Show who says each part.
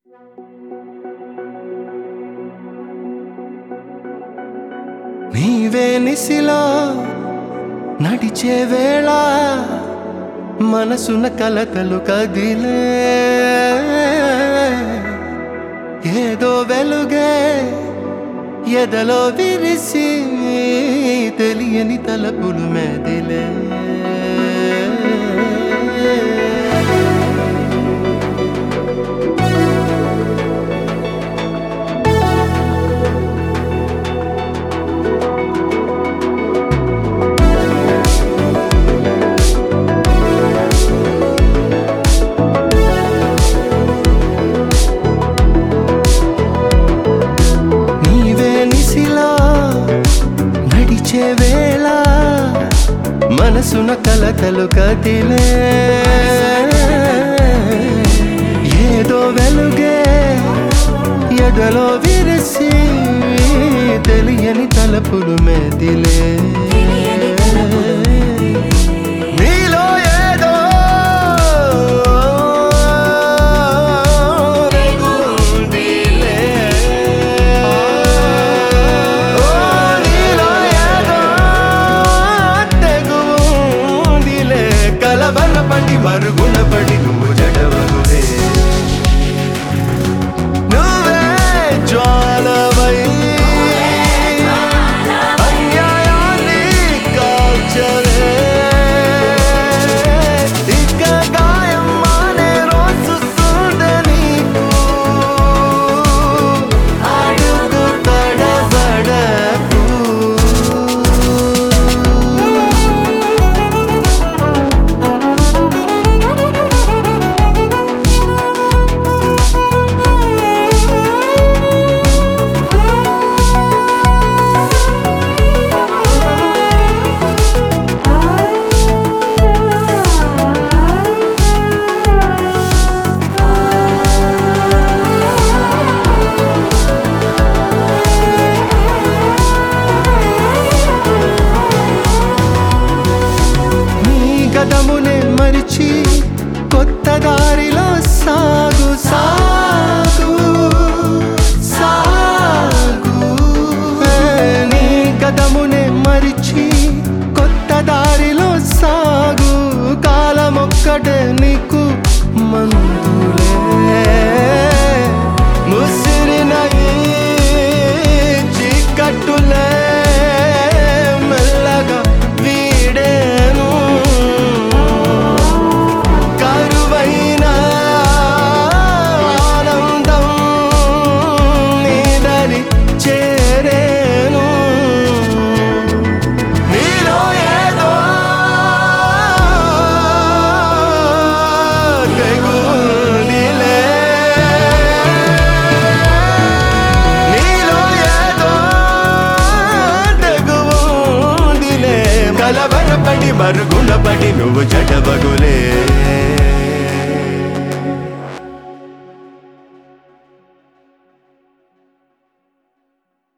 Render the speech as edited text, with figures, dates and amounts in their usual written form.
Speaker 1: నీవే నిసిలో నడిచే వేళ మనసున కలతలు కదిలే ఏదో వెలుగే ఎదలో విరిసి తెలియని తలపులు మెదిలే వేళ మనసున కలతలు కదిలే ఏదో వెలుగే ఎదలో విరిసి తెలియని తలపులు మెదిలే నీలో ఏదో మరుగున పడి నువ్వు జడవగులే నువ్వే జ్వాలవై అన్యాయాన్ని కాల్చలే ఇక గాయం మానే రోజు చూడ నీకు అడుగు తడబడకు గదమునే మరిచి కొత్త దారిలో సాగు సాగు సాగు నీ గదమునే మరిచి కొత్త దారిలో సాగు కాలమొక్కటే నీకు మందులే ముసిరిన చీకట్టులే మెల్లగా వీడేను మరుగున పడి నువ్వు జడవగులే